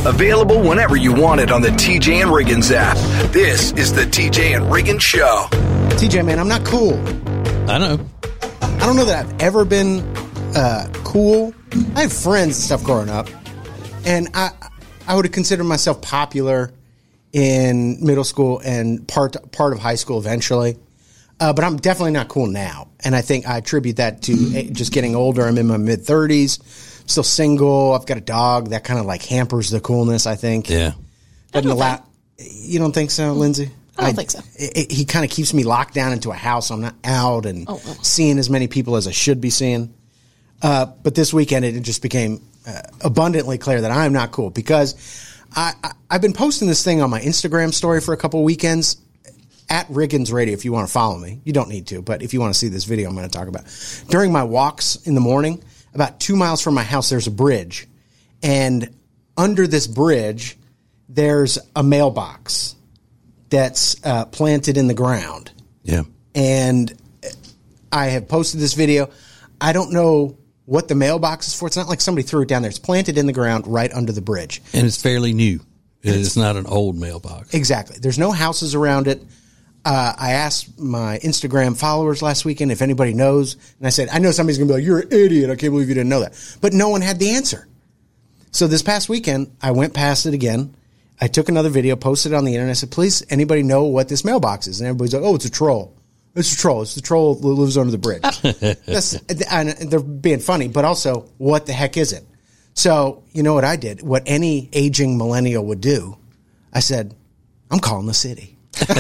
Available whenever you want it on the TJ and Riggins app. This is the TJ and Riggins Show. TJ, man, I'm not cool. I know. I don't know that I've ever been cool. I had friends and stuff growing up, and I would have considered myself popular in middle school and part of high school eventually. But I'm definitely not cool now. And I think I attribute that to just getting older. I'm in my mid-30s, still single. I've got a dog. That kind of like hampers the coolness, I think. Yeah. You don't think so, Lindsay? I don't think so. He kind of keeps me locked down into a house. I'm not out and seeing as many people as I should be seeing. But this weekend, it just became abundantly clear that I'm not cool because I've been posting this thing on my Instagram story for a couple weekends at Riggins Radio. If you want to follow me, you don't need to, but if you want to see this video, I'm going to talk about during my walks in the morning. About 2 miles from my house, there's a bridge, and under this bridge, there's a mailbox that's planted in the ground. Yeah, and I have posted this video. I don't know what the mailbox is for. It's not like somebody threw it down there. It's planted in the ground right under the bridge. And it's fairly new. It's not an old mailbox. Exactly. There's no houses around it. I asked my Instagram followers last weekend if anybody knows. And I said, I know somebody's going to be like, you're an idiot. I can't believe you didn't know that. But no one had the answer. So this past weekend, I went past it again. I took another video, posted it on the internet. I said, please, anybody know what this mailbox is? And everybody's like, oh, it's a troll. It's a troll. It's the troll that lives under the bridge. And they're being funny, but also, what the heck is it? So, you know what I did? What any aging millennial would do. I said, I'm calling the city.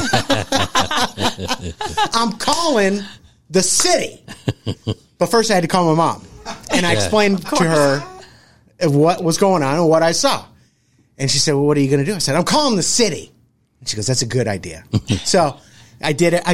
I'm calling the city. But first I had to call my mom. And I explained to her what was going on and what I saw. And she said, well, what are you going to do? I said, I'm calling the city. And she goes, that's a good idea. So I did it.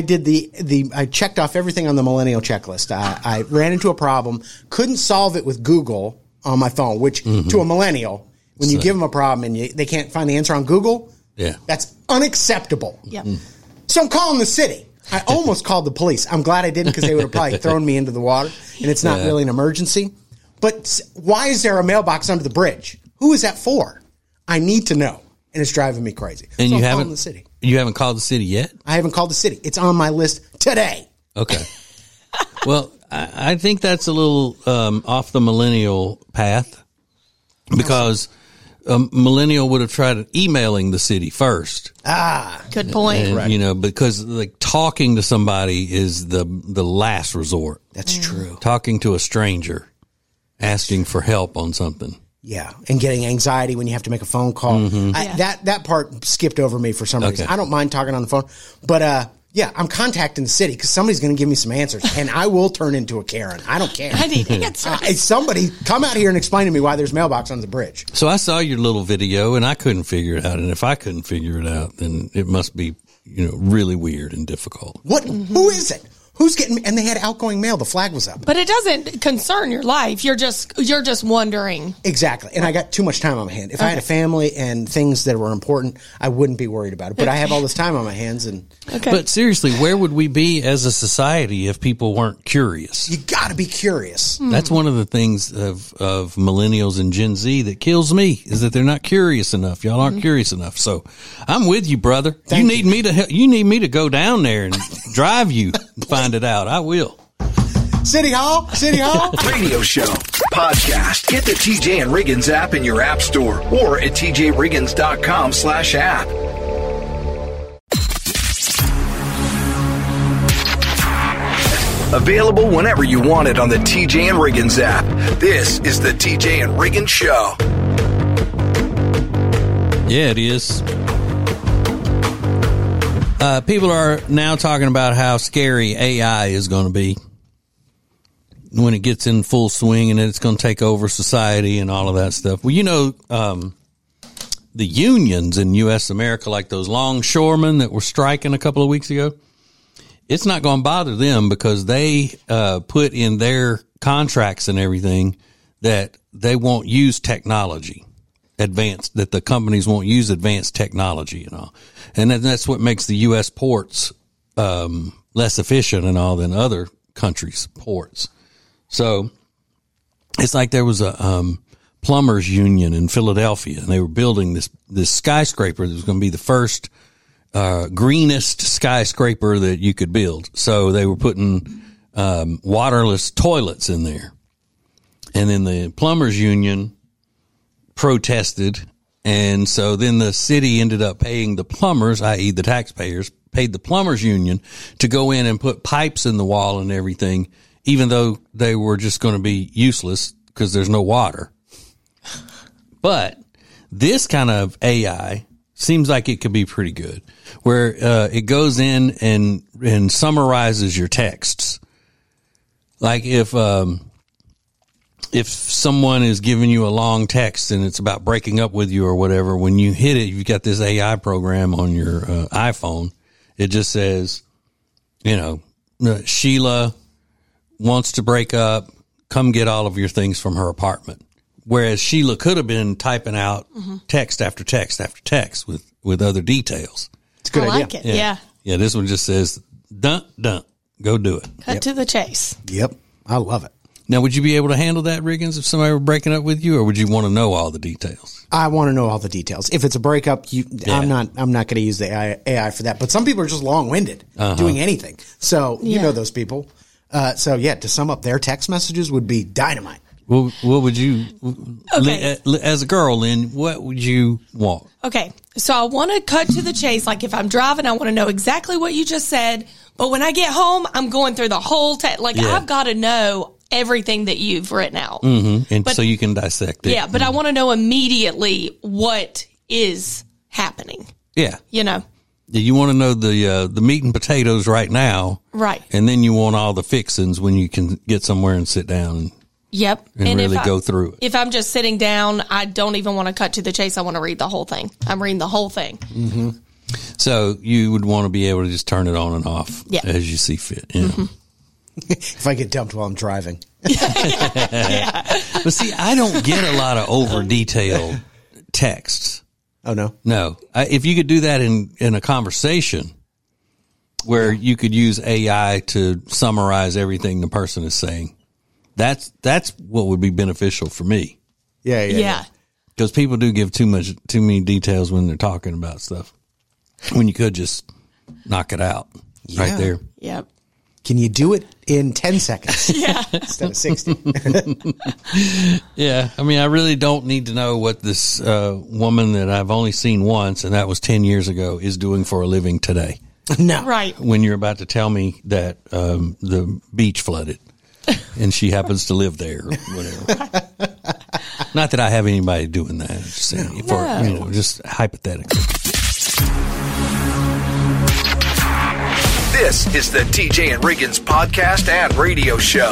I checked off everything on the millennial checklist. I ran into a problem, couldn't solve it with Google on my phone, which to a millennial, when you give them a problem and they can't find the answer on Google, that's unacceptable. Yep. So I'm calling the city. I almost called the police. I'm glad I didn't because they would have probably thrown me into the water, and it's not really an emergency. But why is there a mailbox under the bridge? Who is that for? I need to know, and it's driving me crazy. And so you I'm haven't calling the city. You haven't called the city yet? I haven't called the city. It's on my list today. Okay. Well, I think that's a little off the millennial path because millennial would have tried emailing the city first. Good point. And, you know, because like talking to somebody is the last resort. That's true. Talking to a stranger, asking for help on something. Yeah, and getting anxiety when you have to make a phone call. That part skipped over me for some reason. I don't mind talking on the phone, but I'm contacting the city because somebody's going to give me some answers, and I will turn into a Karen. I don't care. I need answers. Somebody come out here and explain to me why there's mailbox on the bridge. So I saw your little video, and I couldn't figure it out. And if I couldn't figure it out, then it must be, really weird and difficult. What? Who is it? Who's getting? And they had outgoing mail. The flag was up. But it doesn't concern your life. You're just wondering. Exactly. And I got too much time on my hand. If I had a family and things that were important, I wouldn't be worried about it. But I have all this time on my hands. But seriously, where would we be as a society if people weren't curious? You got to be curious. That's one of the things of millennials and Gen Z that kills me is that they're not curious enough. Y'all aren't curious enough. So I'm with you, brother. You need me to help. You need me to go down there and drive you and find it out. I will. City Hall. Radio show, podcast. Get the TJ and Riggins app in your app store or at tjriggins.com/app. Available whenever you want it on the TJ and Riggins app. This is the TJ and Riggins Show. Yeah, it is. People are now talking about how scary AI is going to be when it gets in full swing and it's going to take over society and all of that stuff. Well, the unions in U.S. America, like those longshoremen that were striking a couple of weeks ago, it's not going to bother them because they put in their contracts and everything that they won't use technology. That the companies won't use advanced technology and all. And that's what makes the U.S. ports less efficient and all than other countries' ports. So it's like there was a plumbers union in Philadelphia, and they were building this skyscraper that was going to be the first greenest skyscraper that you could build. So they were putting waterless toilets in there. And then the plumbers union protested. And so then the city ended up paying the plumbers, i.e. the taxpayers, paid the plumbers union to go in and put pipes in the wall and everything, even though they were just going to be useless because there's no water. But this kind of AI seems like it could be pretty good, where it goes in and summarizes your texts. Like if someone is giving you a long text and it's about breaking up with you or whatever, when you hit it, you've got this AI program on your iPhone. It just says, Sheila wants to break up. Come get all of your things from her apartment. Whereas Sheila could have been typing out text after text after text with other details. It's a good idea. I like it. Yeah. Yeah, this one just says, dun, go do it. Cut to the chase. Yep. I love it. Now, would you be able to handle that, Riggins, if somebody were breaking up with you, or would you want to know all the details? I want to know all the details. If it's a breakup, I'm not going to use the AI for that. But some people are just long-winded doing anything. So you know those people. To sum up, their text messages would be dynamite. Well, what would you, as a girl, Lynn, what would you want? Okay, so I want to cut to the chase. Like if I'm driving, I want to know exactly what you just said. But when I get home, I'm going through the whole text. I've got to know everything that you've written out. And so you can dissect it. Yeah, but I want to know immediately what is happening. Yeah. You want to know the meat and potatoes right now. Right. And then you want all the fixings when you can get somewhere and sit down and really go through it. If I'm just sitting down, I don't even want to cut to the chase. I want to read the whole thing. I'm reading the whole thing. Mm-hmm. So you would want to be able to just turn it on and off as you see fit. If I get dumped while I'm driving. But see, I don't get a lot of over detailed texts. Oh, no? No. If you could do that in a conversation where you could use AI to summarize everything the person is saying, that's what would be beneficial for me. Yeah. Because people do give too many details when they're talking about stuff, when you could just knock it out right there. Yep. Can you do it in 10 seconds instead of 60? Yeah. I mean, I really don't need to know what this woman that I've only seen once, and that was 10 years ago, is doing for a living today. No. Right. When you're about to tell me that the beach flooded and she happens to live there or whatever. Not that I have anybody doing that. I'm just saying, just hypothetically. This is the TJ and Riggins podcast and radio show.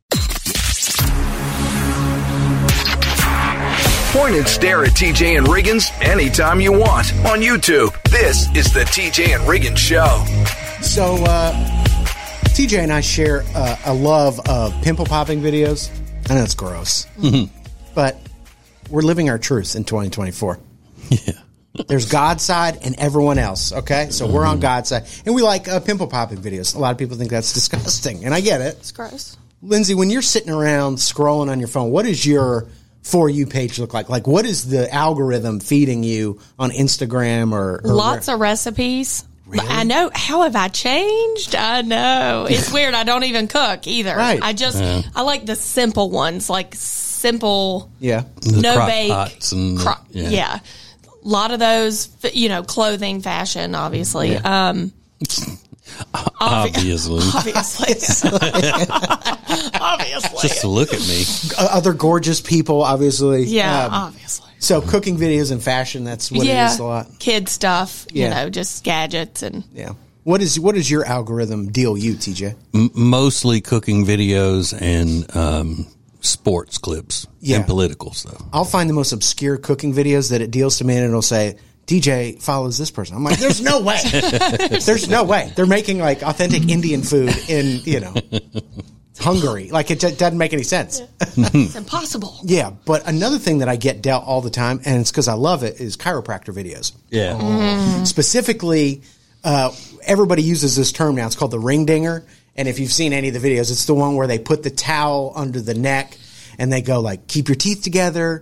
Point and stare at TJ and Riggins anytime you want on YouTube. This is the TJ and Riggins show. So, TJ and I share a love of pimple popping videos. I know it's gross, but we're living our truth in 2024. Yeah. There's God's side and everyone else, okay? So we're on God's side. And we like pimple popping videos. A lot of people think that's disgusting, and I get it. It's gross. Lindsay, when you're sitting around scrolling on your phone, what does your For You page look like? Like, what is the algorithm feeding you on Instagram or Lots of recipes. Really? I know. How have I changed? I know. It's weird. I don't even cook either. Right. I like the simple ones, like simple, Yeah. no crock bake. pots and A lot of those, clothing, fashion, obviously. Obviously. Obviously. Just to look at me. Other gorgeous people, obviously. Yeah, obviously. So cooking videos and fashion, that's what it is a lot. Kid stuff, just gadgets and. Yeah. What is your algorithm deal you, TJ? Mostly cooking videos and sports clips and political stuff. I'll find the most obscure cooking videos that it deals to me, and it'll say, DJ follows this person. I'm like, there's no way. There's no way. They're making like authentic Indian food in, Hungary. Like it doesn't make any sense. It's impossible. Yeah. But another thing that I get dealt all the time, and it's because I love it, is chiropractor videos. Yeah. Specifically, everybody uses this term now. It's called the ring dinger. And if you've seen any of the videos, it's the one where they put the towel under the neck and they go like, keep your teeth together,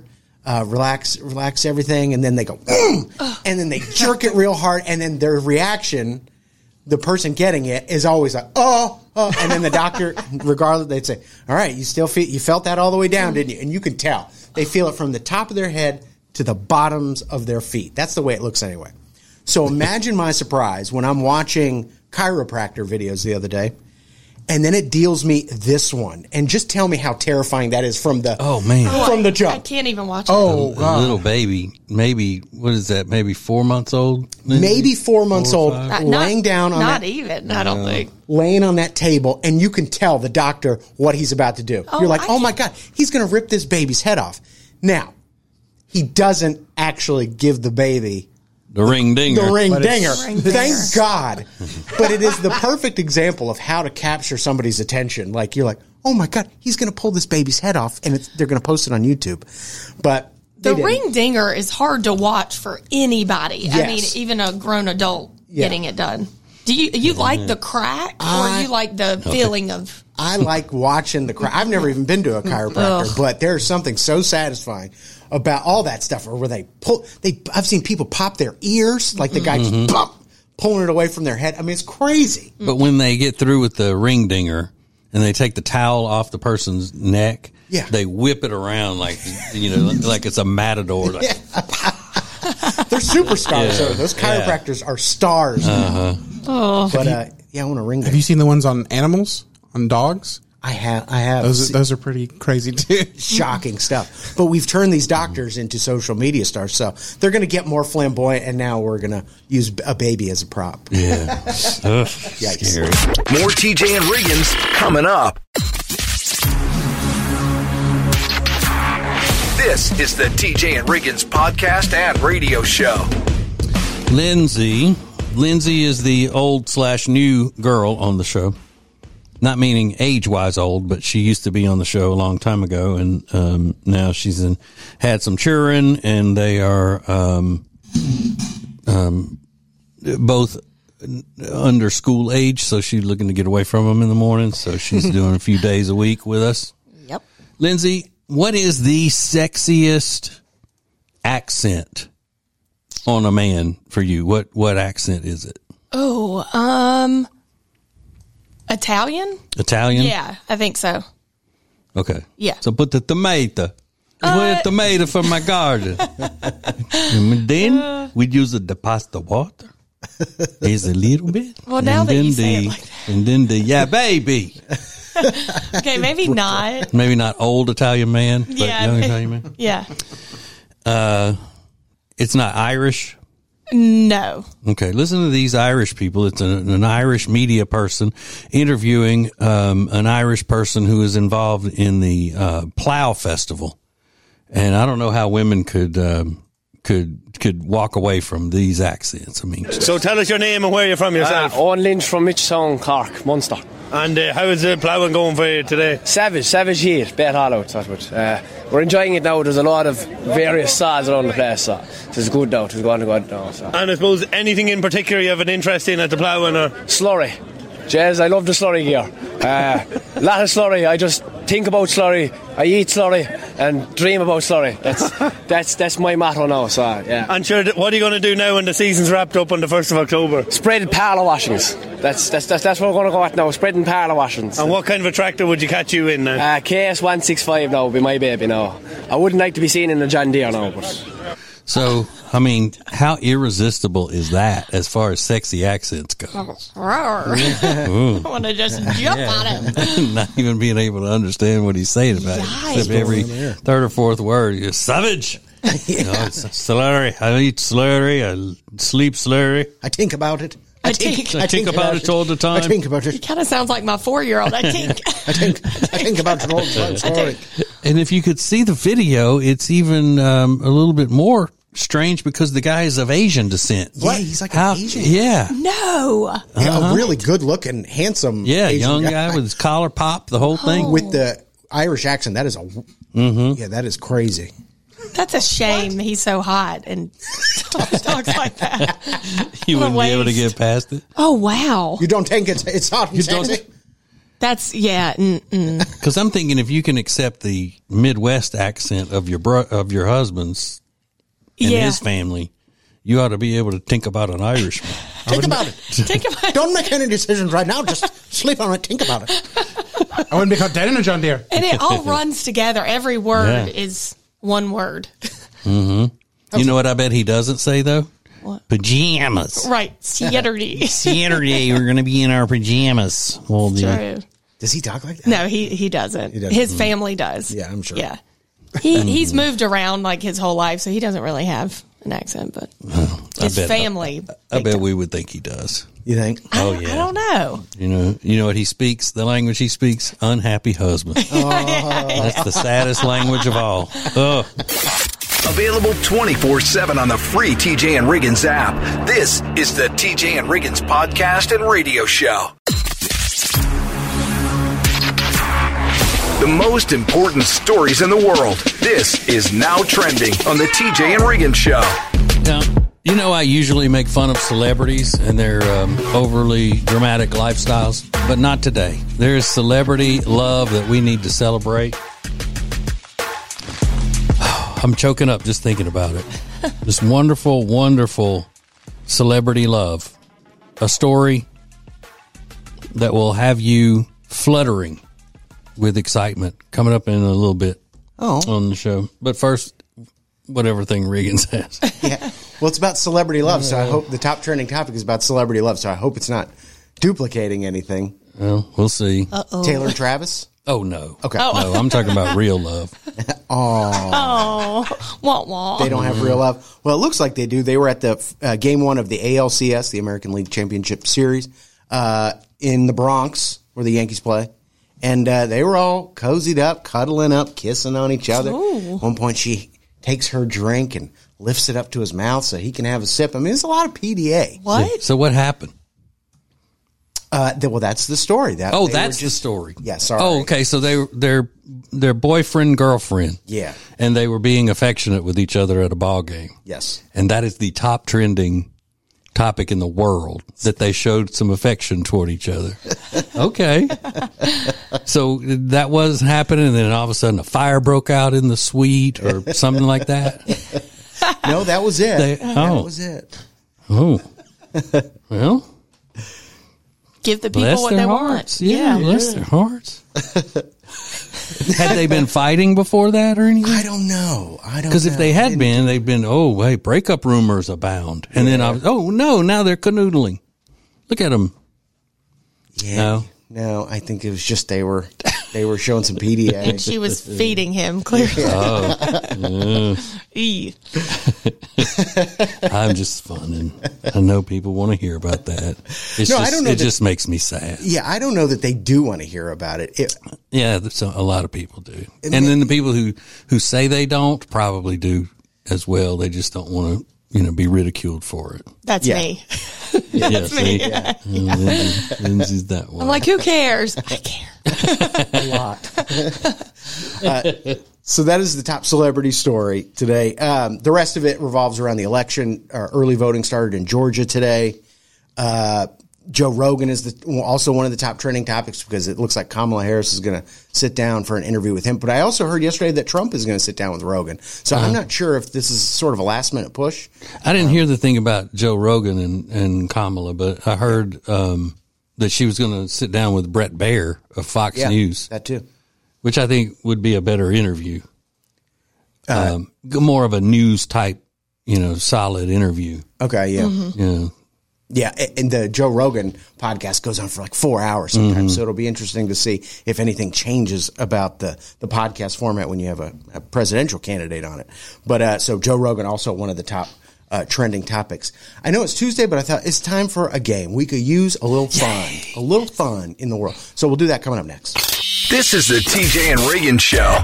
relax everything, and then they go, and then they jerk it real hard, and then their reaction, the person getting it, is always like, oh, and then the doctor, regardless, they'd say, all right, you felt that all the way down, didn't you? And you can tell. They feel it from the top of their head to the bottoms of their feet. That's the way it looks anyway. So imagine my surprise when I'm watching chiropractor videos the other day, and then it deals me this one. And just tell me how terrifying that is from the from the jump. I can't even watch it. Oh, God. A little baby, maybe, what is that, maybe 4 months old? Maybe 4 months old, laying down on not even, I don't think. Laying on that table, and you can tell the doctor what he's about to do. You're like, oh my God, he's going to rip this baby's head off. Now, he doesn't actually give the baby the ring dinger. The ring dinger. Thank God. But it is the perfect example of how to capture somebody's attention. Like, you're like, oh my God, he's going to pull this baby's head off, and they're going to post it on YouTube. But the ring dinger is hard to watch for anybody. Yes. I mean, even a grown adult getting it done. Do you like the crack, or you like the feeling of? I like watching the crack. I've never even been to a chiropractor, but there's something so satisfying about all that stuff, or where they pull. I've seen people pop their ears, like the guy just pulling it away from their head. I mean, it's crazy. But when they get through with the ring dinger and they take the towel off the person's neck, they whip it around like like it's a matador. Like, they're superstars. Yeah. Those chiropractors are stars. But I want a ring. Have you seen the ones on animals, on dogs? I have. Those are pretty crazy too. Shocking stuff. But we've turned these doctors into social media stars, so they're going to get more flamboyant, and now we're going to use a baby as a prop. Yeah. Scary. More TJ and Riggins coming up. This is the TJ and Riggins podcast and radio show. Lindsay is the old/new girl on the show. Not meaning age-wise old, but she used to be on the show a long time ago, and now she's had some children, and they are both under school age, so she's looking to get away from them in the morning, so she's doing a few days a week with us. Yep. Lindsay, what is the sexiest accent on a man for you? What accent is it? Oh, Italian? Italian? Yeah, I think so. Okay. Yeah. So put the tomato. Put a tomato for my garden. And then we use the pasta water. There's a little bit. Well, now that you say it like that. And then baby. Okay, maybe not. Maybe not old Italian man, but young Italian man. Yeah. It's not Irish. No. Okay, listen to these Irish people. It's an Irish media person interviewing an Irish person who is involved in the Plough Festival, and I don't know how women could walk away from these accents. I mean, so tell us your name and where you're from yourself. Owen Lynch from Mitchtown, Cork, Munster. And how is the ploughing going for you today? Savage here, bet all out. We're enjoying it now. There's a lot of various saws around the place, so it's good now. It's going good now. So. And I suppose anything in particular you have an interest in at the ploughing? Or? Slurry. Jez, I love the slurry gear. A lot of slurry. I just think about slurry. I eat slurry and dream about slurry. That's my motto now. So yeah. And sure, what are you going to do now when the season's wrapped up on the 1st of October? Spread parlour washings. That's what we're going to go at now. Spreading parlour washings. And what kind of a tractor would you catch you in now? KS 165 now would be my baby now. I wouldn't like to be seen in a John Deere now, but. So, I mean, how irresistible is that as far as sexy accents go? I want to just jump on him. Not even being able to understand what he's saying about it. Except every third or fourth word, you're savage. You know, it's slurry. I eat slurry. I sleep slurry. I think about it. I think about it all the time. I think about it. He kind of sounds like my 4-year-old. I think about it all the time. Sorry. And if you could see the video, it's even a little bit more strange because the guy is of Asian descent. Yeah, he's like an Asian. Yeah. No. Yeah, a really good looking, handsome Asian young guy with his collar pop, the whole thing. With the Irish accent, that is that is crazy. That's a shame. He's so hot and talks like that. You wouldn't be able to get past it. Oh, wow. You don't think it's hot and sexy? That's, yeah. Because I'm thinking if you can accept the Midwest accent of your husband's and his family, you ought to be able to think about an Irishman. Think about it. Think about it. Don't make any decisions right now. Just sleep on it. Think about it. I wouldn't be caught dead in a John Deere. And it all runs together. Every word is one word. Mm-hmm. You know what I bet he doesn't say, though? What? Pajamas. Right. Saturday. Saturday, we're going to be in our pajamas. Well, True. Does he talk like that? No, he doesn't. His family does. Yeah, I'm sure. Yeah. He's moved around like his whole life, so he doesn't really have an accent, but his family. I bet we would think he does. You think? Oh, yeah. I don't know. You know what he speaks? The language he speaks? Unhappy husband. That's the saddest language of all. Oh. Available 24/7 on the free TJ and Riggins app. This is the TJ and Riggins podcast and radio show. The most important stories in the world. This is Now Trending on the TJ and Riggins show. Now, you know I usually make fun of celebrities and their overly dramatic lifestyles, but not today. There is celebrity love that we need to celebrate. I'm choking up just thinking about it. This wonderful, wonderful celebrity love. A story that will have you fluttering with excitement coming up in a little bit on the show. But first, whatever thing Riggins has. Yeah. Well, it's about celebrity love, so I hope the top trending topic is about celebrity love, so I hope it's not duplicating anything. Well, we'll see. Uh-oh. Taylor and Travis? Oh, no. Okay. No, I'm talking about real love. Oh. Wah, wah. They don't have real love. Well, it looks like they do. They were at the game one of the ALCS, the American League Championship Series, in the Bronx, where the Yankees play. And they were all cozied up, cuddling up, kissing on each other. Ooh. At one point, she takes her drink and lifts it up to his mouth so he can have a sip. I mean, it's a lot of PDA. What? So what happened? Well, that's the story. That's the story. Yeah, sorry. Oh, okay. So they're boyfriend, girlfriend. Yeah. And they were being affectionate with each other at a ball game. Yes. And that is the top trending topic in the world, that they showed some affection toward each other. Okay. So that was happening, and then all of a sudden a fire broke out in the suite or something like that. No, that was it. That oh. was it. Oh. Well, Give the people bless what their they hearts. want. Yeah, bless their hearts. Had they been fighting before that or anything? I don't know. Because if they had been, they'd been, oh, hey, breakup rumors abound. And then, now they're canoodling. Look at them. Yeah. No, I think it was just they were showing some PDA. And she was feeding him, clearly. I'm just fun, and I know people want to hear about that. I don't know. It just makes me sad. Yeah, I don't know that they do want to hear about it. Yeah, a lot of people do. And then the people who say they don't probably do as well. They just don't want to, be ridiculed for it. That's me. That's me. Yeah. Lindsay's that way. I'm like, who cares? I care. A lot. So that is the top celebrity story today. The rest of it revolves around the election. Early voting started in Georgia today. Joe Rogan is also one of the top trending topics because it looks like Kamala Harris is going to sit down for an interview with him. But I also heard yesterday that Trump is going to sit down with Rogan. So I'm not sure if this is sort of a last minute push. I didn't hear the thing about Joe Rogan and Kamala, but I heard that she was going to sit down with Brett Baer of Fox News. That too. Which I think would be a better interview. More of a news type, solid interview. Okay, yeah. Mm-hmm. Yeah, and the Joe Rogan podcast goes on for like 4 hours sometimes, so it'll be interesting to see if anything changes about the podcast format when you have a presidential candidate on it. But so Joe Rogan, also one of the top trending topics. I know it's Tuesday, but I thought it's time for a game. We could use a little fun in the world. So we'll do that coming up next. This is the TJ and Riggins Show.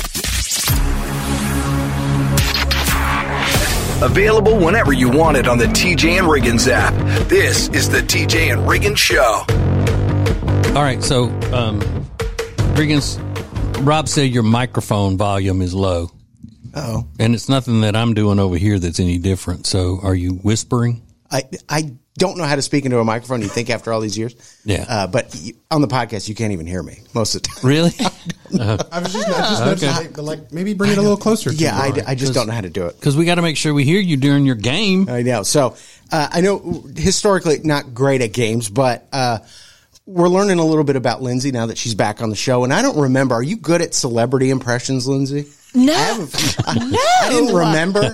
Available whenever you want it on the TJ and Riggins app. This is the TJ and Riggins Show. All right, so Riggins, Rob said your microphone volume is low. Uh-oh. And it's nothing that I'm doing over here that's any different. So are you whispering? I don't know how to speak into a microphone. You think after all these years, Yeah. But on the podcast, you can't even hear me most of the time. Really? I was just noticing, maybe bring it a little closer. Yeah, I just don't know how to do it. Because we got to make sure we hear you during your game. I know. So I know historically not great at games, but we're learning a little bit about Lindsay now that she's back on the show. And I don't remember. Are you good at celebrity impressions, Lindsay? No. I didn't remember.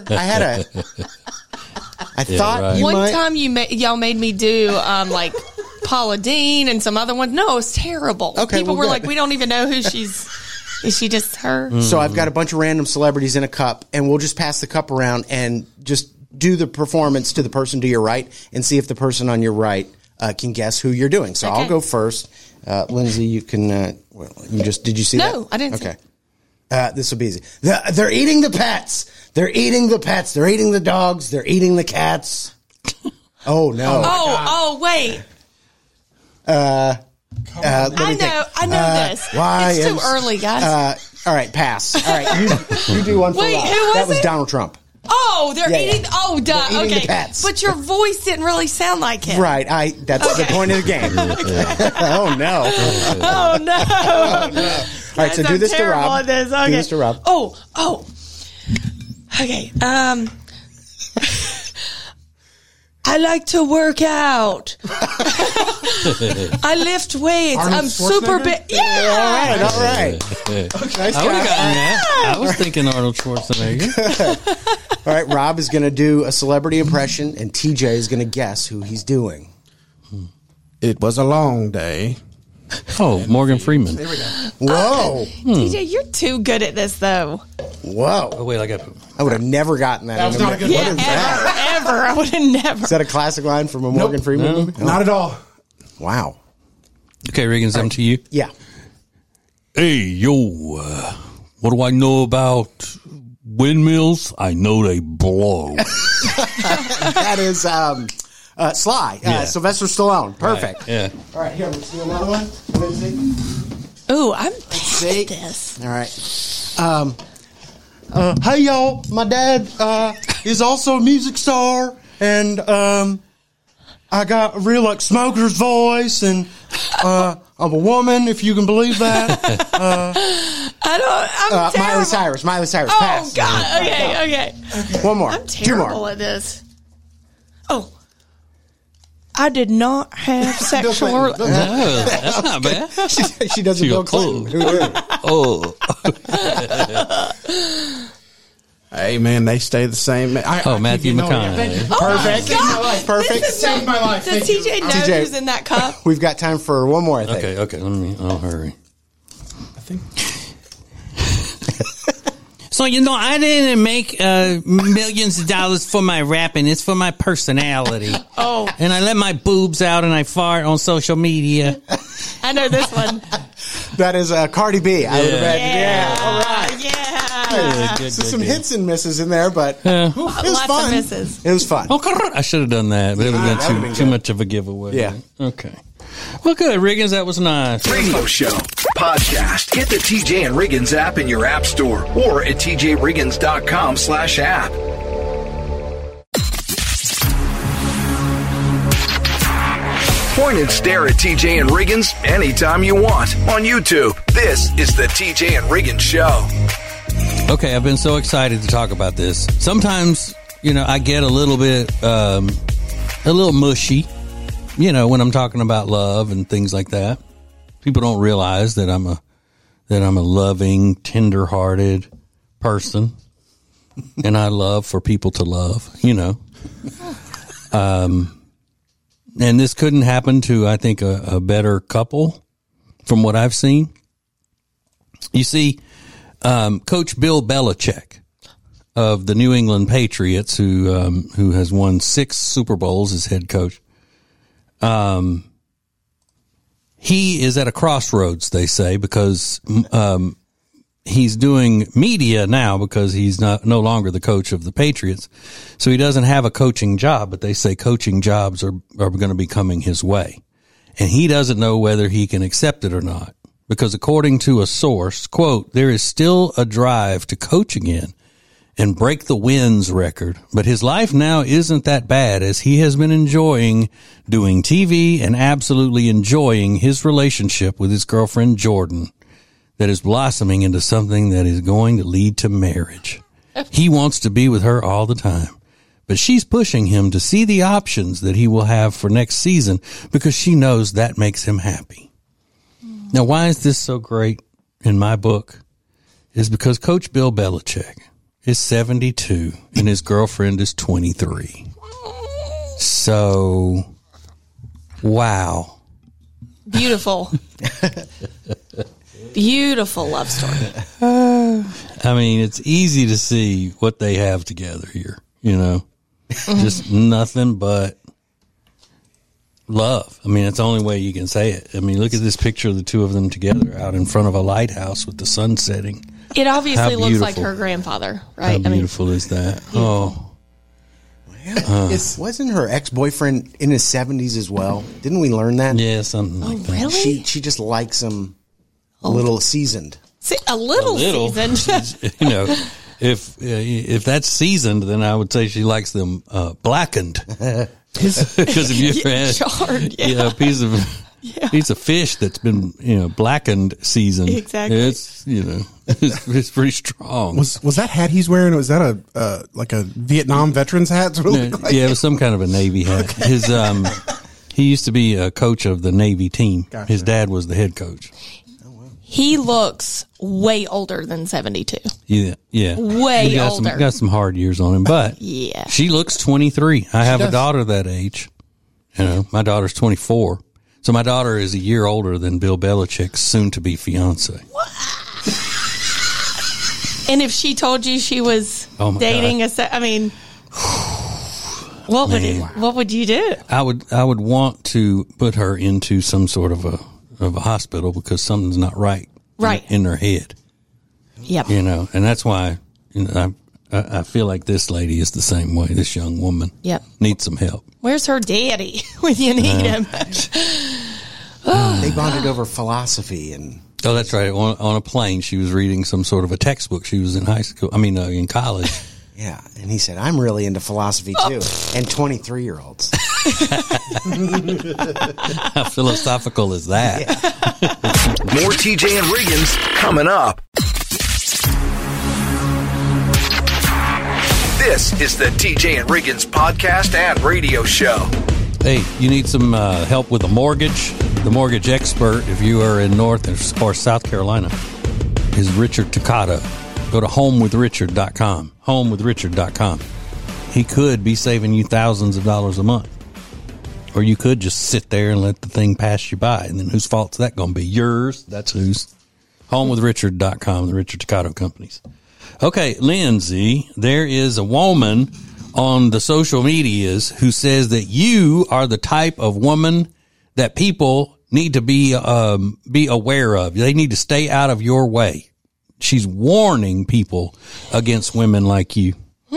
I thought right. you One might. time y'all made me do like Paula Dean and some other ones. No, it was terrible. Okay, People well, were good. like, we don't even know who she's. Is she just her? So I've got a bunch of random celebrities in a cup, and we'll just pass the cup around and just do the performance to the person to your right and see if the person on your right can guess who you're doing. So Okay. I'll go first. Lindsay, you can. Did you see that? No, I didn't see Okay. This will be easy. They're eating the pets. They're eating the pets. They're eating the dogs. They're eating the cats. Oh no! Wait. Let me think. I know this. Why it's too is- early, guys. All right, pass. All right, you do one for Wait, Rob. who was That was it? Donald Trump. Oh, they're Yeah, yeah. eating. Oh, duh. They're eating Okay, the pets. but your voice didn't really sound like him. Right. That's the point of the game. Oh no! Oh no! All right, so do I'm this to terrible Rob. at this. Okay. Do this to Rob. Oh. Okay. I like to work out. I lift weights. Arnold I'm super Schwarzenegger? big. Yeah. All right. Nice I would have job. gotten that. I was thinking Arnold Schwarzenegger. All right, Rob is going to do a celebrity impression, and TJ is going to guess who he's doing. It was a long day. Oh, Morgan Freeman. Whoa! TJ, you're too good at this, though. Whoa! Oh, wait, I got. I would have never gotten that. That was in a not a good minute. one. What is that? Ever. I would have never. Is that a classic line from a Morgan Freeman movie? Oh, Not at all. wow. Okay, Regan, something to you. Yeah. Hey, yo, what do I know about windmills? I know they blow. That is Sly. Yeah. Sylvester Stallone. Perfect. Yeah. All right, here, let's do another one. Lindsay. Ooh, I'm bad see. at this. All right. Hey y'all, my dad is also a music star, and I got a real like smoker's voice, and I'm a woman, if you can believe that. I'm terrible. Miley Cyrus. Oh, Pass. God. Okay. One more. I'm Two more. terrible at this. Oh. I did not have sexual... Oh, that's not bad. She doesn't She Bill goes, Clinton. Who did? Oh, Hey, man, they stay the same. Matthew McConaughey. Perfect. Perfect. Saved my life. Does Thank you. TJ know TJ. who's in that cup? We've got time for one more, I think. Okay. I'll hurry. I think. So, I didn't make millions of dollars for my rapping. It's for my personality. Oh. And I let my boobs out and I fart on social media. I know this one. That is Cardi B. I would imagine. Yeah. All right. Yeah. Good, So some hits and misses in there, but it was Lots fun. of misses. It was fun. I should have done that, but it would that have would've been been too good. much of a giveaway. Yeah. Okay. Well, good, Riggins. That was nice. Radio show, podcast. Get the TJ and Riggins app in your app store or at tjriggins.com/app. Point and stare at TJ and Riggins anytime you want on YouTube. This is the TJ and Riggins Show. Okay, I've been so excited to talk about this. Sometimes, I get a little bit, a little mushy, when I'm talking about love and things like that. People don't realize that I'm a loving, tender-hearted person, and I love for people to love, And this couldn't happen to, I think, a better couple from what I've seen. You see, Coach Bill Belichick of the New England Patriots, who has won 6 Super Bowls as head coach, he is at a crossroads, they say, because he's doing media now because he's no longer the coach of the Patriots. So he doesn't have a coaching job, but they say coaching jobs are going to be coming his way. And he doesn't know whether he can accept it or not. Because according to a source, quote, there is still a drive to coach again. and break the wins record. But his life now isn't that bad, as he has been enjoying doing TV and absolutely enjoying his relationship with his girlfriend, Jordan, that is blossoming into something that is going to lead to marriage. He wants to be with her all the time, but she's pushing him to see the options that he will have for next season because she knows that makes him happy. Now, why is this so great in my book? Is because Coach Bill Belichick is 72 and his girlfriend is 23. So, wow. Beautiful. Beautiful love story. I mean, it's easy to see what they have together here, you know, just nothing but love. I mean, it's the only way you can say it. I mean, look at this picture of the two of them together out in front of a lighthouse with the sun setting. It obviously looks like her grandfather, right? How beautiful is that? Oh. Wasn't her ex-boyfriend in his 70s as well? Didn't we learn that? Yeah, something like that. Really? She just likes him a little seasoned. See, a little seasoned. You know, if that's seasoned, then I would say she likes them blackened. Because if you had charred, a piece of fish that's been blackened seasoned, exactly, it's it's pretty strong. Was that hat he's wearing? Was that a Vietnam veterans hat? Yeah, it was some kind of a Navy hat. His he used to be a coach of the Navy team. Gotcha. His dad was the head coach. He looks way older than 72. Yeah. Way older. Got some hard years on him, but yeah, she looks 23. I have a daughter that age. My daughter's 24. So my daughter is a year older than Bill Belichick's soon-to-be fiance. What? And if she told you she was dating what would you do? I would want to put her into some sort of a hospital because something's not right in her head. Yep. And that's why I feel like this lady is the same way. This young woman needs some help. Where's her daddy when you need him? They bonded over philosophy and. Oh, that's right. On a plane, she was reading some sort of a textbook. She was in in college. Yeah, and he said, "I'm really into philosophy too," and 23-year-olds. How philosophical is that? Yeah. More TJ and Riggins coming up. This is the TJ and Riggins podcast and radio show. Hey, you need some help with a mortgage? The mortgage expert, if you are in North or South Carolina, is Richard Toccato. Go to homewithrichard.com. Homewithrichard.com. He could be saving you thousands of dollars a month. Or you could just sit there and let the thing pass you by. And then whose fault's that going to be? Yours. That's whose. Homewithrichard.com, the Richard Toccato Companies. Okay, Lindsay, there is a woman on the social medias who says that you are the type of woman that people need to be aware of. They need to stay out of your way. She's warning people against women like you.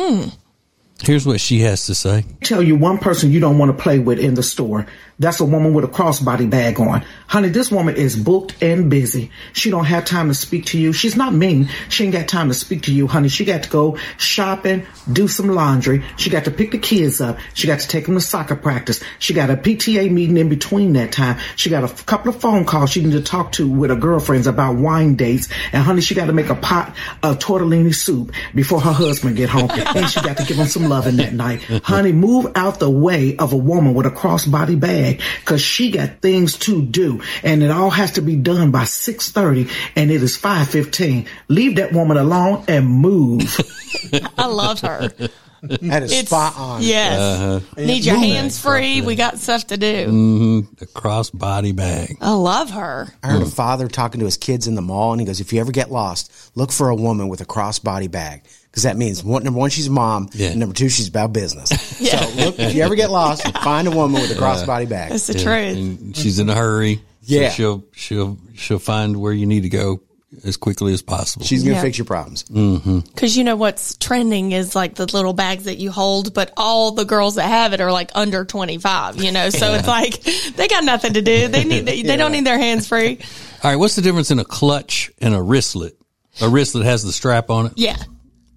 Here's what she has to say. Tell you one person you don't want to play with in the store. That's a woman with a crossbody bag on. Honey, this woman is booked and busy. She don't have time to speak to you. She's not mean. She ain't got time to speak to you, honey. She got to go shopping, do some laundry. She got to pick the kids up. She got to take them to soccer practice. She got a PTA meeting in between that time. She got a couple of phone calls she need to talk to with her girlfriends about wine dates. And honey, she got to make a pot of tortellini soup before her husband get home. And she got to give him some loving that night. Honey, move out the way of a woman with a crossbody bag. Because she got things to do, and it all has to be done by 6:30, and it is 5:15. Leave that woman alone and move. I love her. That is spot on. Yes. Need your hands free. We got stuff to do. Mm-hmm. The crossbody bag. I love her. I heard a father talking to his kids in the mall, and he goes, if you ever get lost, look for a woman with a crossbody bag. Because that means, number one, she's a mom, and number two, she's about business. So look, if you ever get lost, find a woman with a crossbody bag. That's the truth. And she's in a hurry. Yeah. So she'll find where you need to go as quickly as possible. She's going to fix your problems. Because you know what's trending is like the little bags that you hold, but all the girls that have it are like under 25, So it's like they got nothing to do. They don't need their hands free. All right. What's the difference in a clutch and a wristlet? A wristlet has the strap on it. Yeah.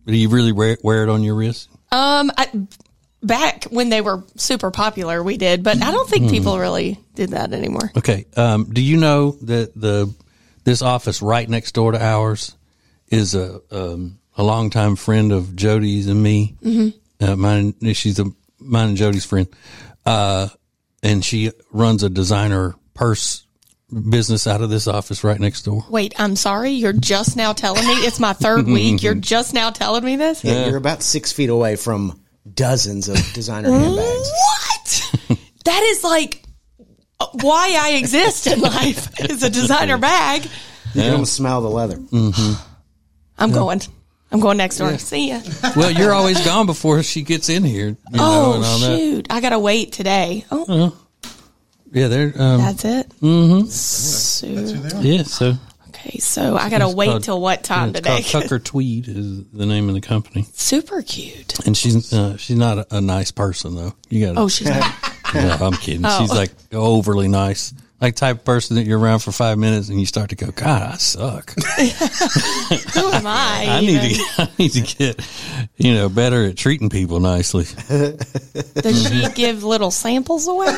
Do you really wear it on your wrist? Back when they were super popular, we did, but I don't think people really did that anymore. Okay. Do you know that this office right next door to ours is a longtime friend of Jody's and me? Mm-hmm. She's mine and Jody's friend, and she runs a designer purse business out of this office right next door. Wait, I'm sorry. You're just now telling me? It's my third week. You're just now telling me this? Yeah, you're about 6 feet away from dozens of designer handbags. What? That is like why I exist in life is a designer bag. You can almost smell the leather. Mm-hmm. I'm going next door. Yeah. See ya. Well, you're always gone before she gets in here. You know, and all shoot. That. I got to wait today. Oh. Yeah, they're... That's it? Mm-hmm. So, yeah, so... Okay, so I got to wait till what time today? Tucker Tweed is the name of the company. Super cute. And she's not a nice person, though. You got. Oh, she's not. No, I'm kidding. She's like overly nice. Like type of person that you're around for 5 minutes and you start to go, God, I suck. Who am I? I need to get, better at treating people nicely. Does she give little samples away?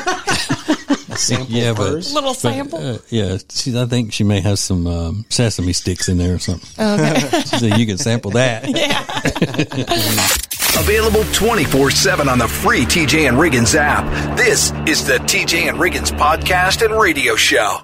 Little sample? I think she may have some sesame sticks in there or something. Okay. She said you can sample that. Yeah. Available 24/7 on the free TJ and Riggins app. This is the TJ and Riggins podcast and radio show.